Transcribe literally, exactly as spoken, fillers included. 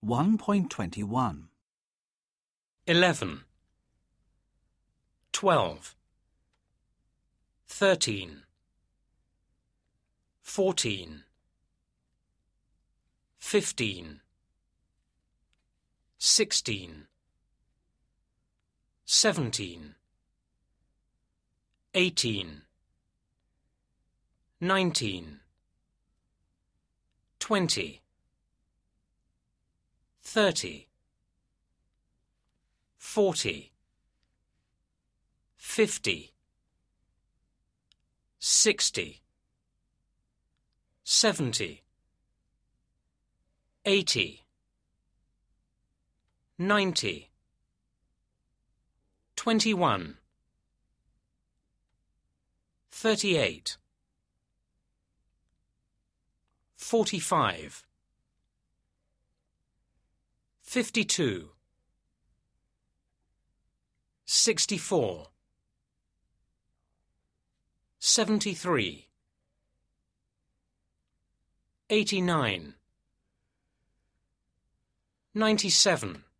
one point twenty-one. Eleven, twelve, thirteen, fourteen, fifteen, sixteen, seventeen, eighteen, nineteen, twenty, thirty, forty, fifty, sixty, seventy, eighty, ninety, twenty-one, thirty-eight, forty-five, fifty-two, sixty-four, seventy-three, eighty-nine, ninety-seven,